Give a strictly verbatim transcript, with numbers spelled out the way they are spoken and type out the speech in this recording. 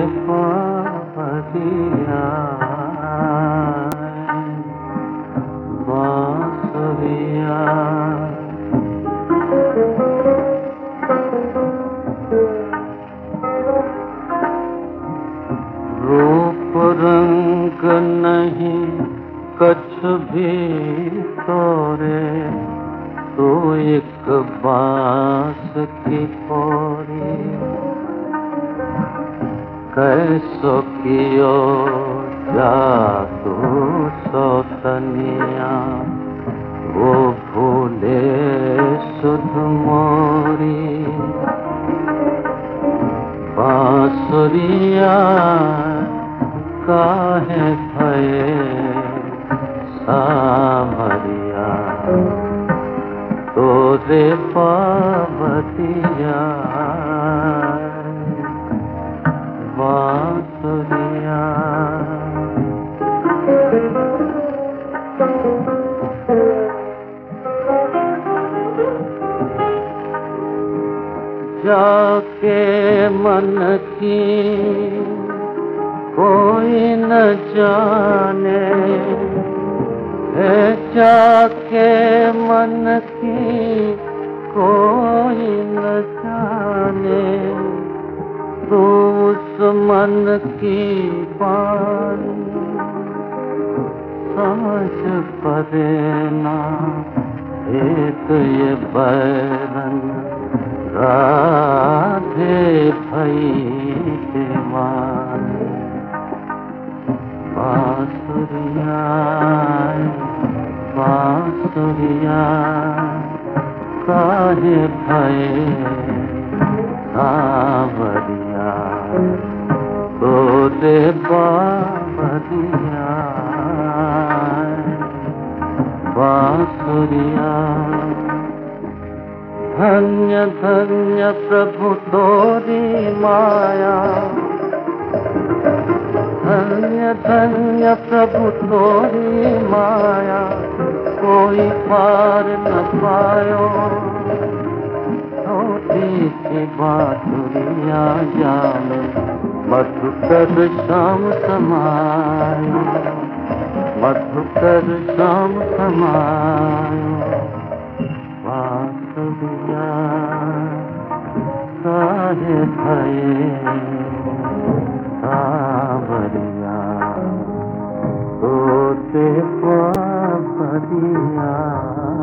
बावरिया बांसुरिया रूप रंग नहीं कछ भी तोरे, तू एक बांस की पोरी। कैसो कियो जादू सोतनिया, वो भूले सुध मोरी। बांसुरिया काहे भये सावरिया, तोरे बावरिया बांसुरिया। जाके मन की कोई न जाने, है जाके मन की कोई न जाने। तू उस मन की बानी समझ परे ना, एक ये बैरन राधे भई दीवानी। बांसुरिया बांसुरिया काहे भये सावरिया, तोरे बावरिया बांसुरिया। धन्य धन्य प्रभु तोरी माया, धन्य धन्य प्रभु तोरी माया, कोई पार न पायो। छोटी सी बांसुरिया जाने, मधुकर श्याम समायो, मधुकर श्याम समायो। बांसुरिया काहे भये सावरिया, तोरे बावरिया।